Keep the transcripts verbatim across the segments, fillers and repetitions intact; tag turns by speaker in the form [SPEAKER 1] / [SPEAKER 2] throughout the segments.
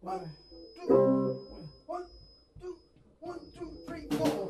[SPEAKER 1] One, two, one, two, one, two, three, four.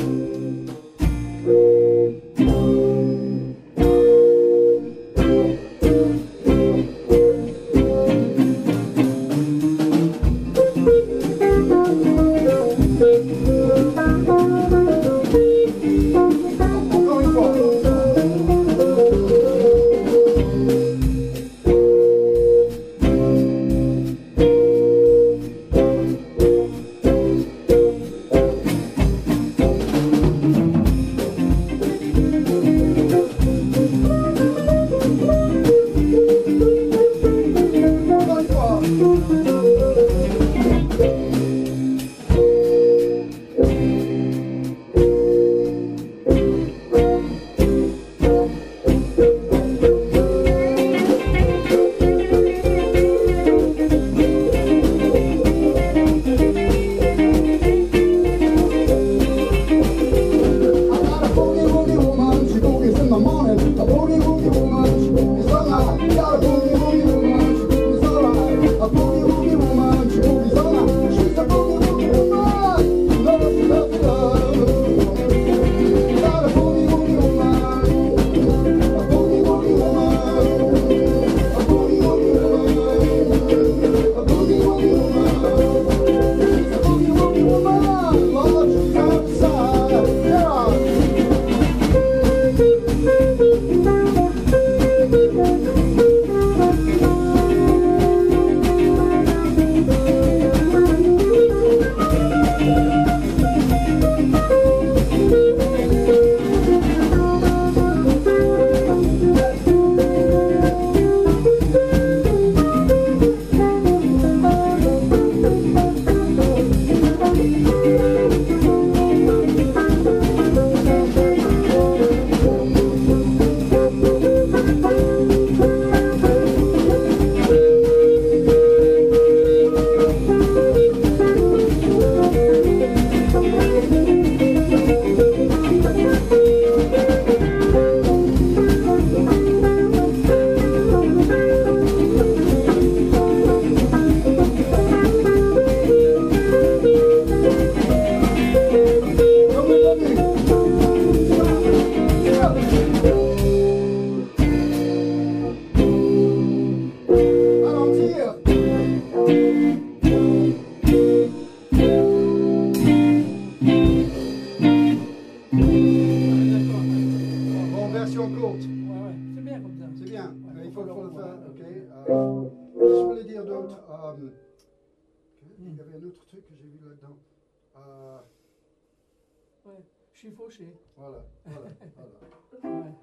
[SPEAKER 2] Je suis fauché.
[SPEAKER 1] Voilà, voilà, voilà.
[SPEAKER 2] Ouais.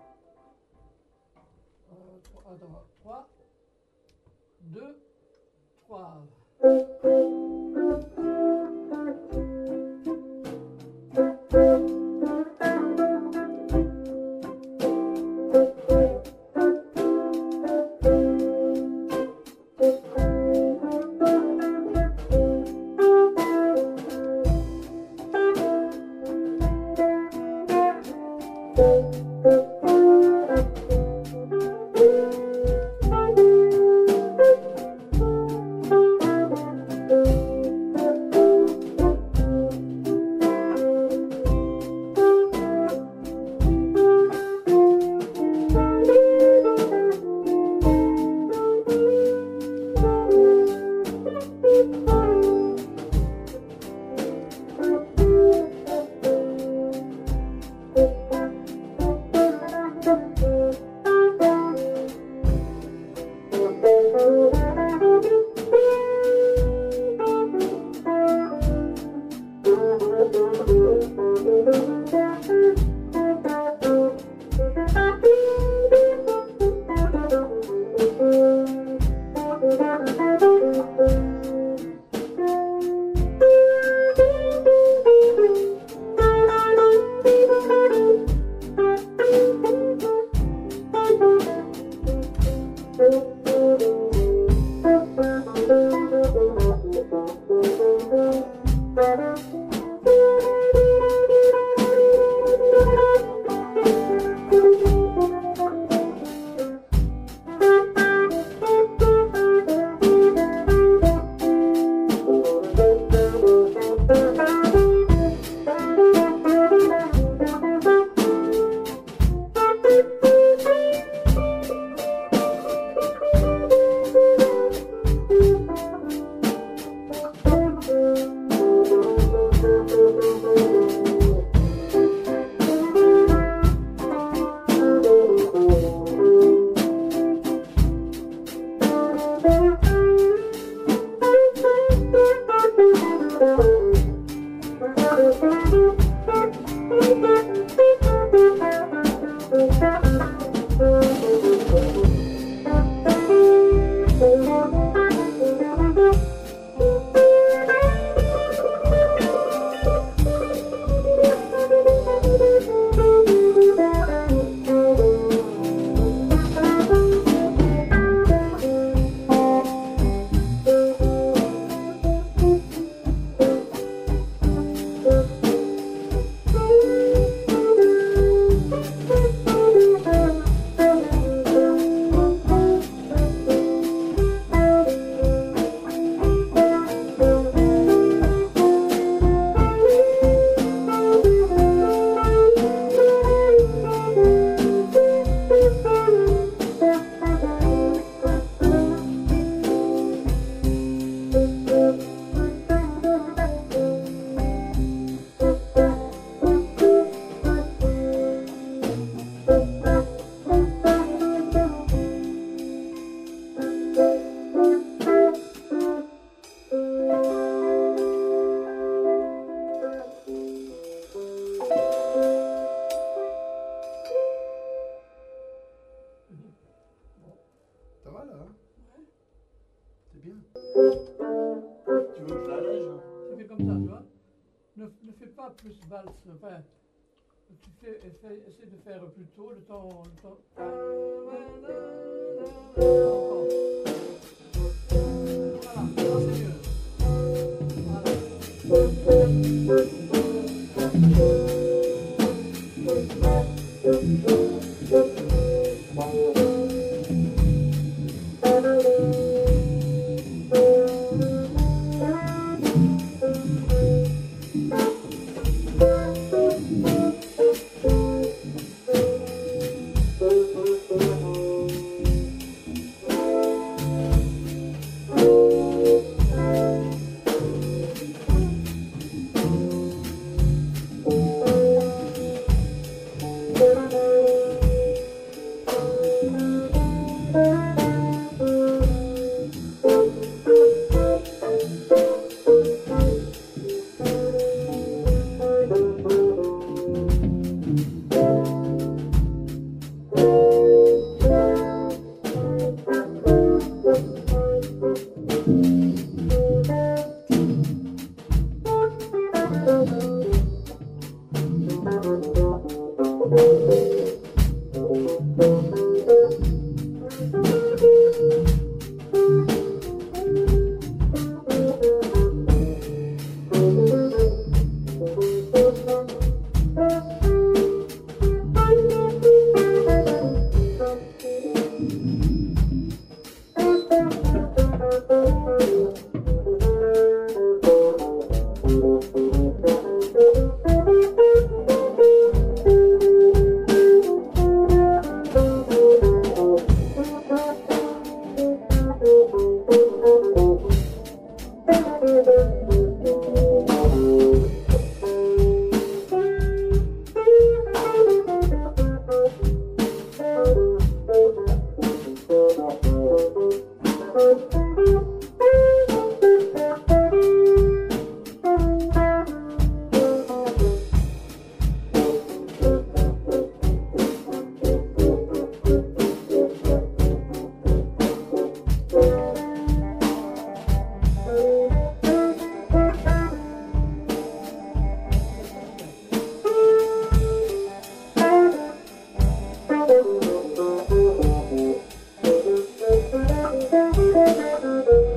[SPEAKER 2] Euh, trois, attends, trois, deux, trois.
[SPEAKER 1] Tu veux que je l'allège?
[SPEAKER 2] Ça fait comme ça, tu vois. Ne, ne fais pas plus valse. Enfin, tu fais, essaie, essaie de faire plus tôt le temps. Le temps. Encore. Voilà, ça c'est mieux.
[SPEAKER 3] Thank you.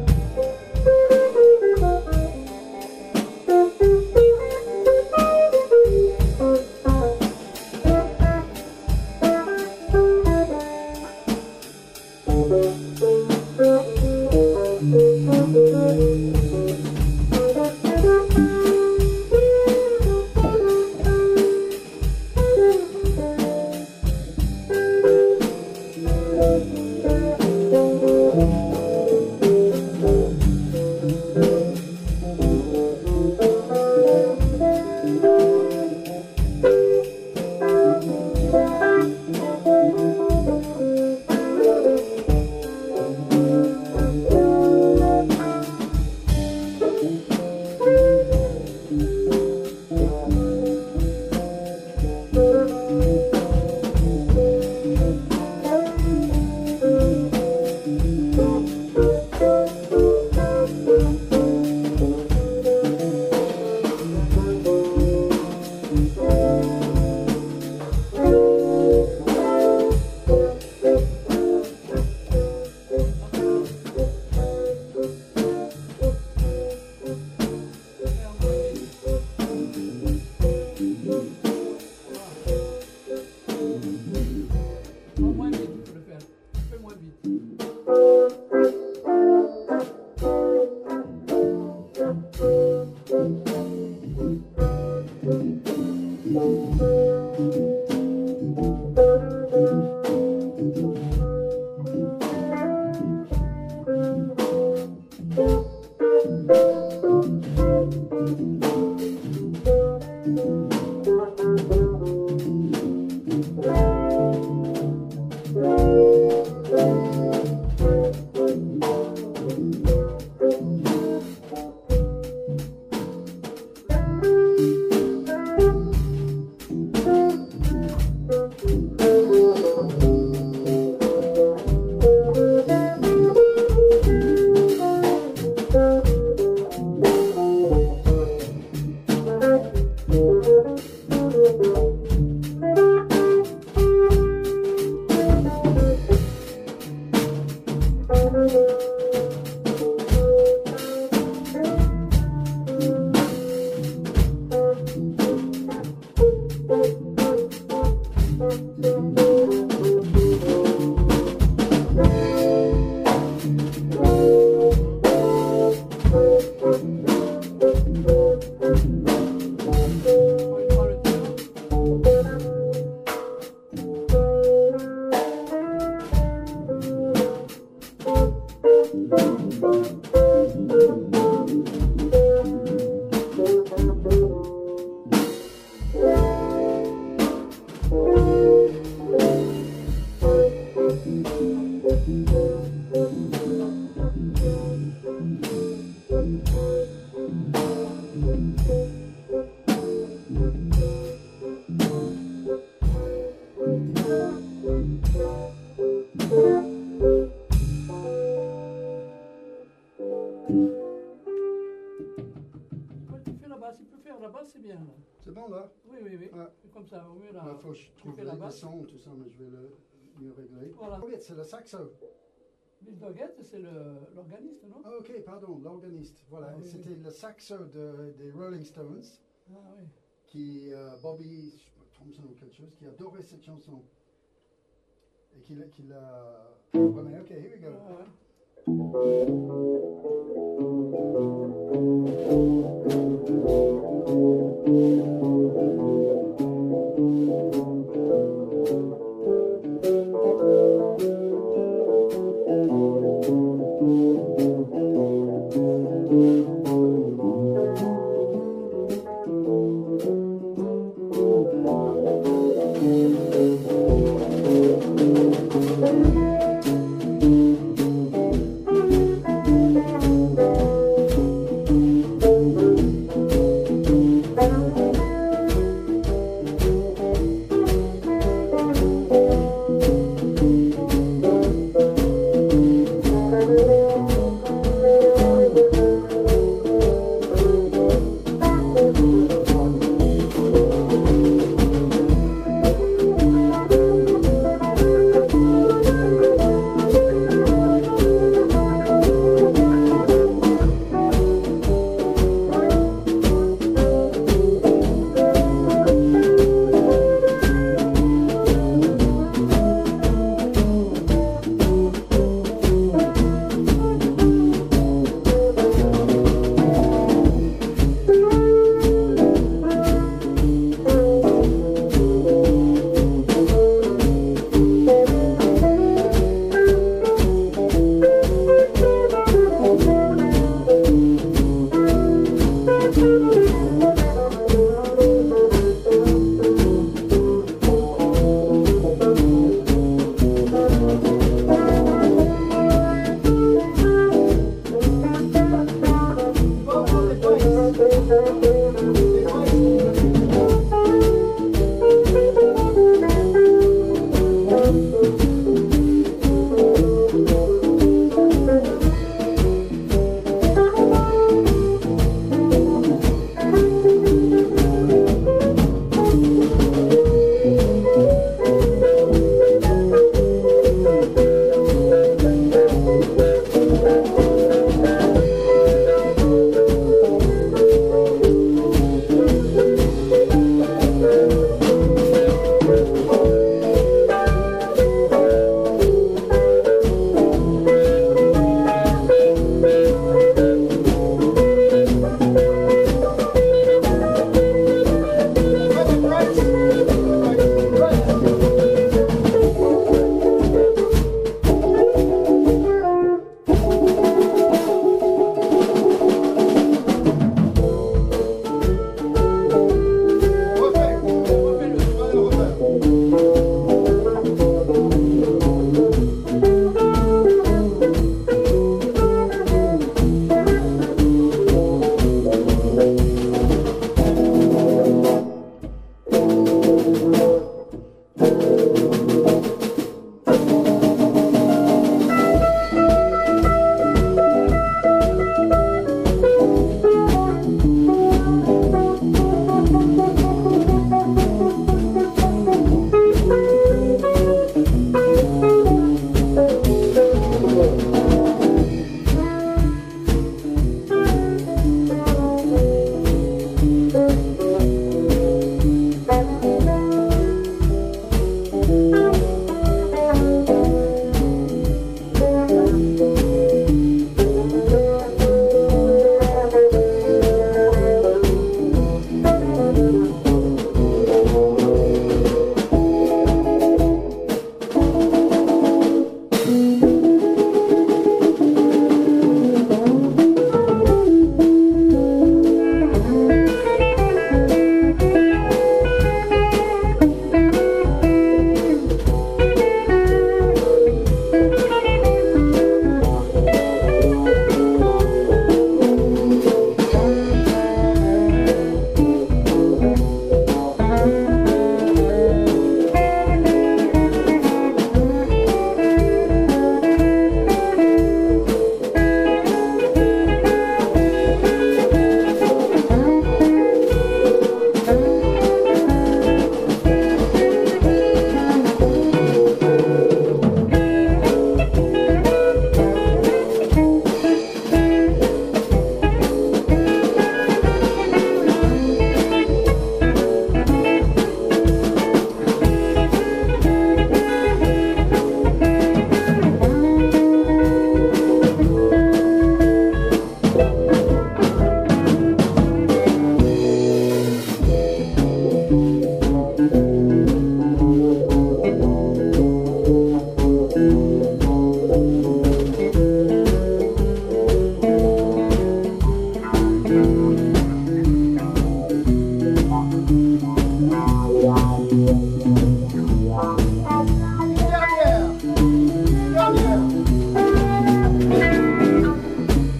[SPEAKER 2] Ouais, tu fais la basse, il peut faire la basse, c'est bien là.
[SPEAKER 1] C'est bon là?
[SPEAKER 2] Oui, oui, oui.
[SPEAKER 1] Ouais.
[SPEAKER 2] C'est comme ça, au mieux là.
[SPEAKER 1] Il faut que je
[SPEAKER 2] tu
[SPEAKER 1] trouve
[SPEAKER 2] fais
[SPEAKER 1] le
[SPEAKER 2] la
[SPEAKER 1] le
[SPEAKER 2] basse.
[SPEAKER 1] son, tout ça, mais je vais le mieux régler.
[SPEAKER 2] Voilà.
[SPEAKER 1] Oh, c'est le saxo.
[SPEAKER 2] Bill Doggett, c'est le- l'organiste, non?
[SPEAKER 1] Ah, ok, pardon, l'organiste. Voilà,
[SPEAKER 2] Ah, oui,
[SPEAKER 1] c'était le saxo de, des Rolling Stones,
[SPEAKER 2] Ah oui.
[SPEAKER 1] qui, euh, Bobby je sais pas, Thompson ou quelque chose, qui adorait cette chanson. Et qui l'a... qui l'a- Ouais, mais ok, here we go.
[SPEAKER 2] Ah, ouais.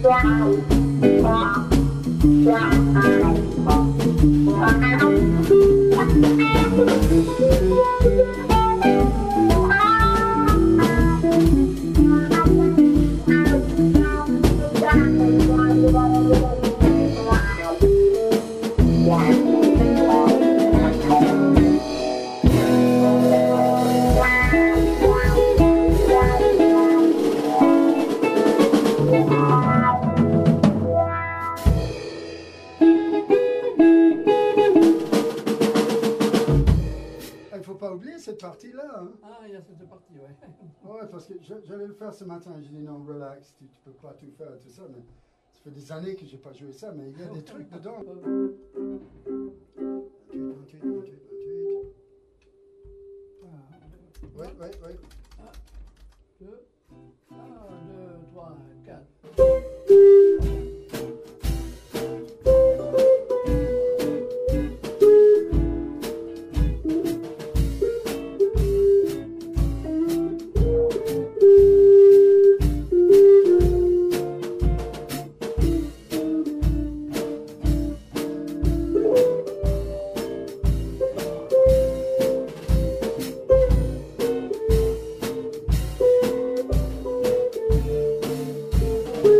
[SPEAKER 1] Il faut pas oublier cette partie-là. Hein.
[SPEAKER 2] Ah, il y a cette partie, ouais.
[SPEAKER 1] Ouais, parce que je- j'allais le faire ce matin. J'ai dit non, relax, tu, tu peux pas tout faire, tout ça. Mais ça fait des années que j'ai pas joué ça, mais il y a des trucs dedans. vingt-huit, vingt-huit, vingt-huit. Ouais, ouais, ouais.
[SPEAKER 2] Deux, un, deux, trois, quatre.
[SPEAKER 3] Thank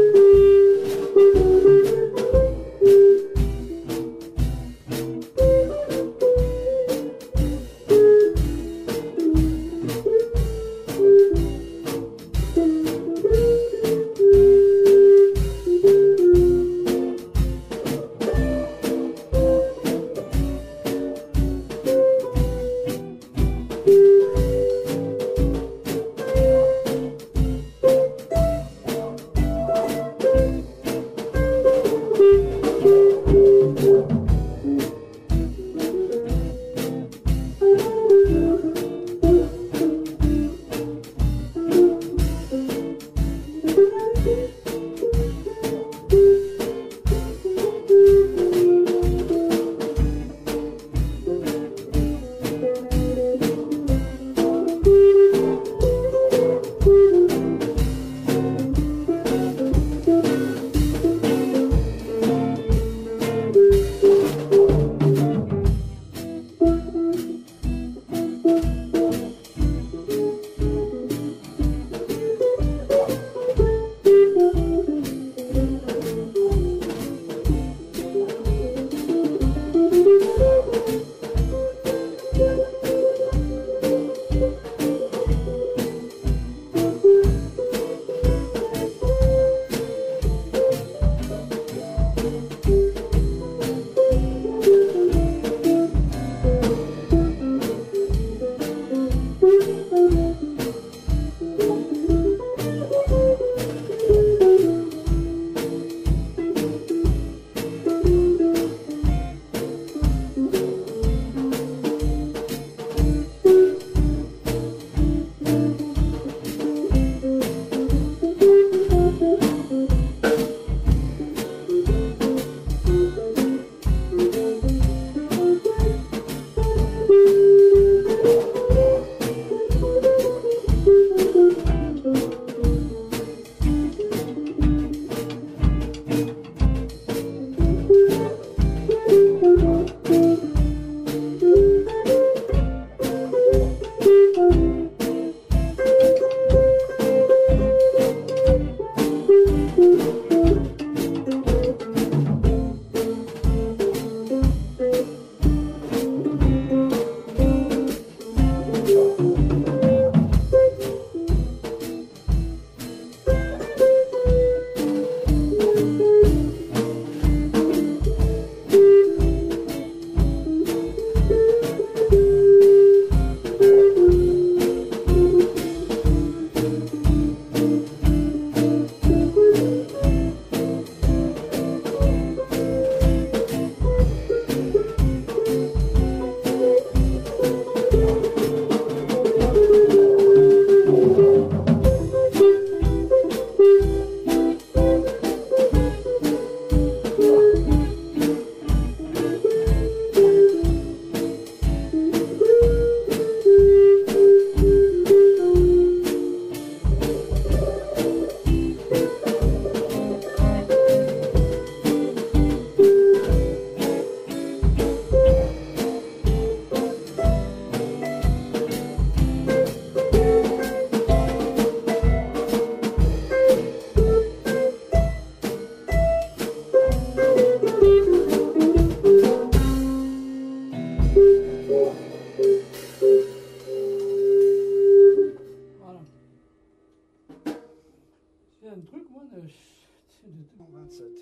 [SPEAKER 1] vingt-sept.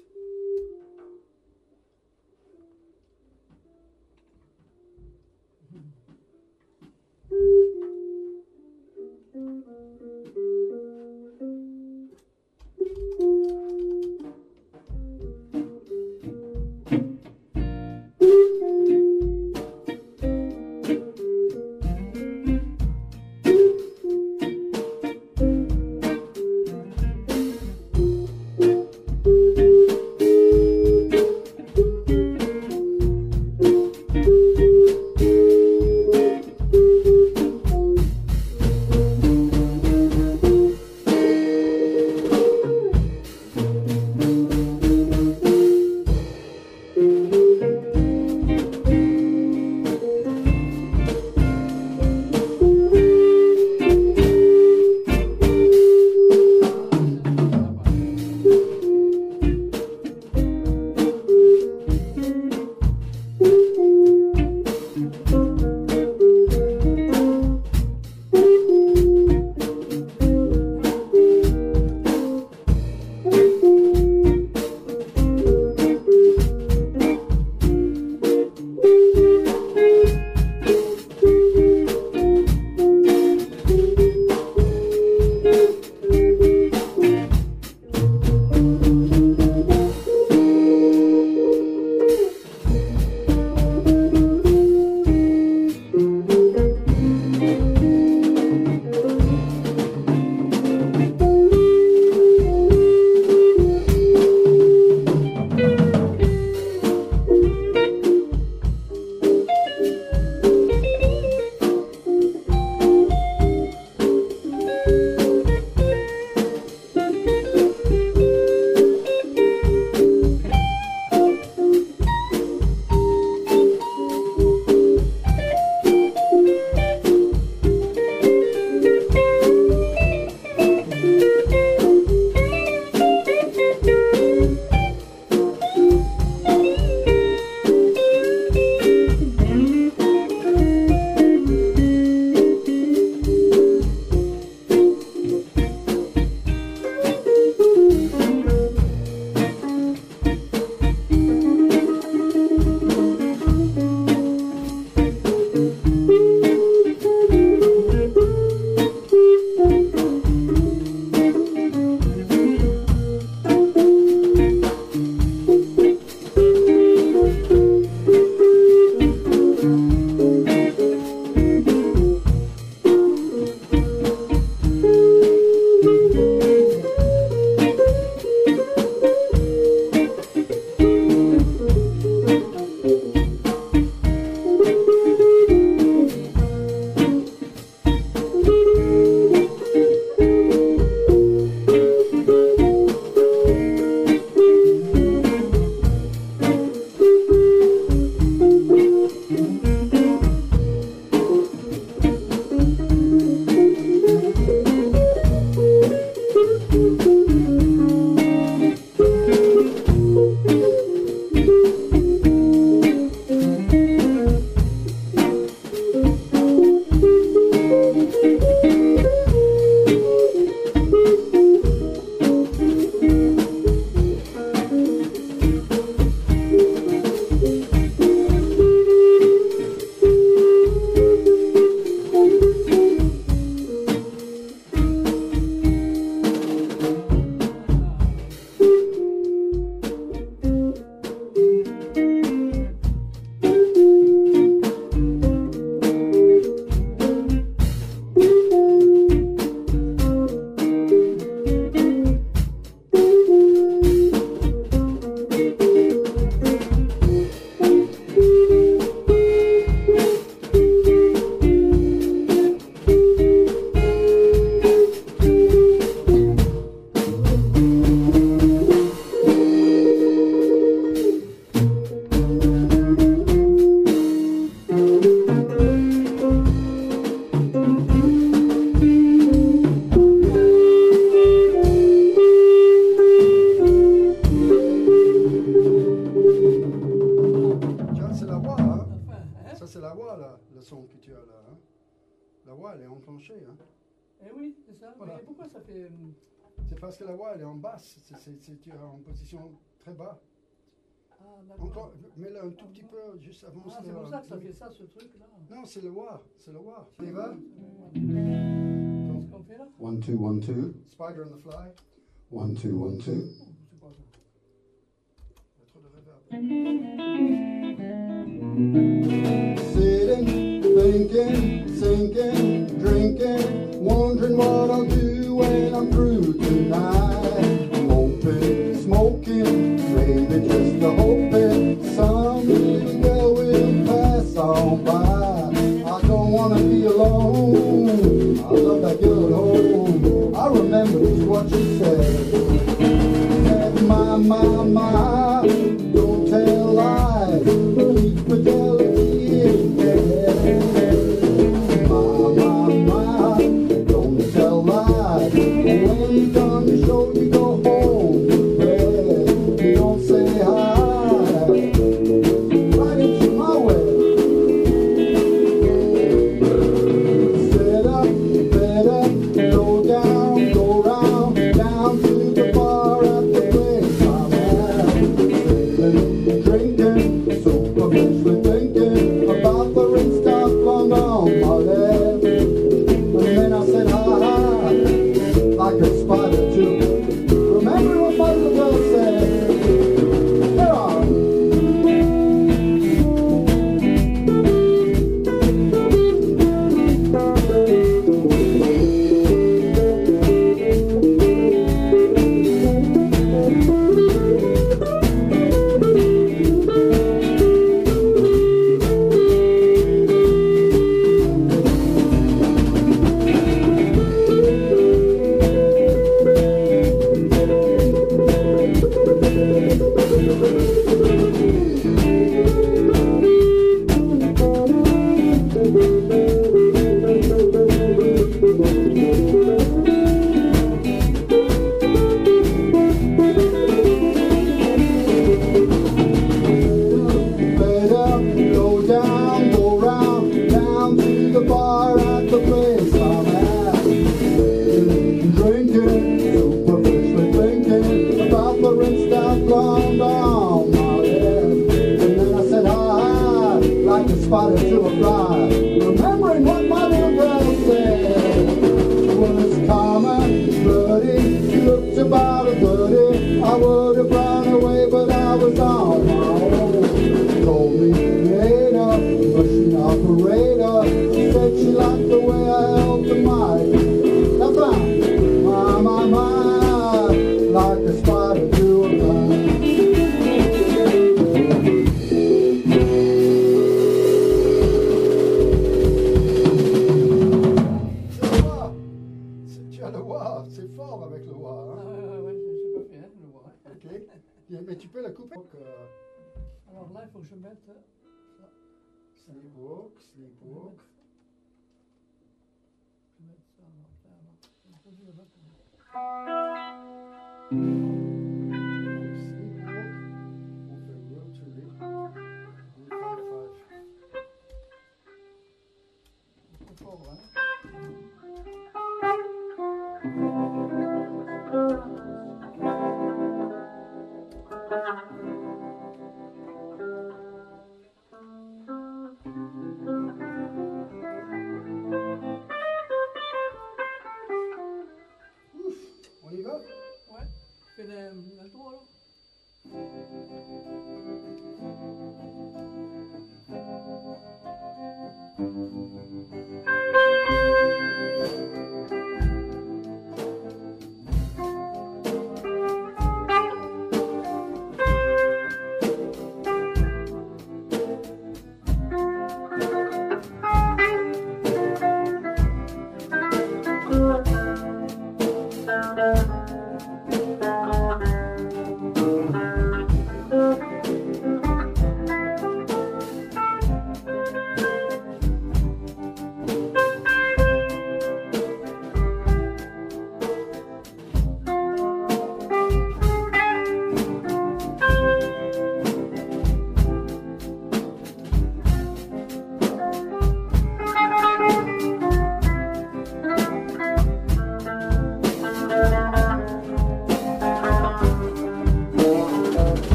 [SPEAKER 2] Eh oui, c'est ça.
[SPEAKER 1] Voilà.
[SPEAKER 2] Mais pourquoi ça fait. hum,
[SPEAKER 1] C'est parce que la voix elle est en basse, c'est, c'est, c'est, tu es en position très bas.
[SPEAKER 2] Ah, d'accord.
[SPEAKER 1] Encore, mets-le un tout petit peu juste avant.
[SPEAKER 2] Ah, c'est pour ça que ça fait ça, ce truc-là.
[SPEAKER 1] Non, c'est le wah, c'est le wah. Tu y vas?
[SPEAKER 2] Qu'est-ce qu'on fait là?
[SPEAKER 3] One, two, one, two.
[SPEAKER 1] Spider on the fly.
[SPEAKER 3] One, two, one, two.
[SPEAKER 1] Oh, c'est pas ça. Il y a trop de reverb.
[SPEAKER 3] Sitting, thinking, sinking, drinking, wondering what I'll do when I'm through tonight. Moping, smoking, maybe just a hoping some little girl will pass on by. I don't wanna be alone. I love that girl at home. I remember just what she said. Said, my, my, my, don't tell lies. Keep fidelity in bed. My, my, my, don't tell lies. When you done the show, you go home to bed. You don't say hi. Right into my way. Set up, bed up, go down, go round, down to the bar at the place I'm at. Sailing, drinking, superficially thinking about the ring stuff flung on my left. And then I said hi, hi, like a spider too. Remember what my little girl said? Here are bed up, go down, go round, down to the bar at the place I'm at. Sailing, drinking, superficially thinking about the ring stuff blonde on my head. And then I said hi, like a spider to a fly, remembering what my little girl said. She was calm and bloody, she looked about a thirty. I would have run away, but I was on my own. She told me later, machine operator. She said she liked the way I held the mic. That's right, my, my, my, like a spider to a fly.
[SPEAKER 1] C'est le wah. C'est- Tu as le wah, c'est fort avec le wah.
[SPEAKER 2] Ah,
[SPEAKER 1] Hein?
[SPEAKER 2] ouais, ouais, ouais, je sais pas faire, le voir.
[SPEAKER 1] Ok. Bien, mais tu peux la couper. Donc, euh,
[SPEAKER 2] Alors là, il faut que je mette ça.
[SPEAKER 1] sleepwalk, sleepwalk.
[SPEAKER 2] Je vais mettre ça en terre. Je vais poser là-bas pour moi.
[SPEAKER 1] Sleepwalk. On fait rotary. On five, five.
[SPEAKER 2] C'est fort, hein?
[SPEAKER 1] Ouf, on y va?
[SPEAKER 2] Ouais. Fais le- l'intro alors.
[SPEAKER 3] Thank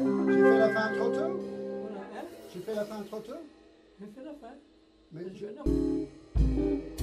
[SPEAKER 1] J'ai fait la fin trop tôt.
[SPEAKER 2] Voilà, hein?
[SPEAKER 1] J'ai fait la fin trop tôt.
[SPEAKER 2] J'ai fait la fin.
[SPEAKER 1] Mais
[SPEAKER 2] Je- non.